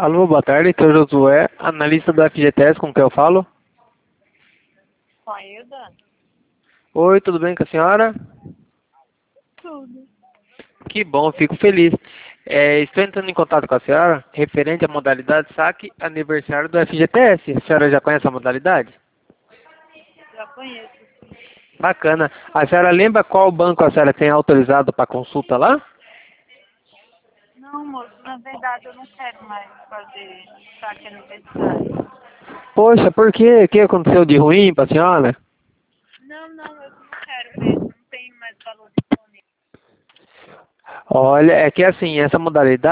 Alô, boa tarde, aqui é o Josué, analista do FGTS, com quem eu falo? Com a Hilda? Oi, tudo bem com a senhora? Tudo. Que bom, fico feliz. Estou entrando em contato com a senhora referente à modalidade saque aniversário do FGTS. A senhora já conhece a modalidade? Já conheço. Bacana. A senhora lembra qual banco a senhora tem autorizado para consulta lá? Não, moço, na verdade eu não quero mais fazer saque aniversário. Poxa, por quê? O que aconteceu de ruim para a senhora? Não, eu não quero mesmo. Não tenho mais valor disponível. Olha, é que assim, essa modalidade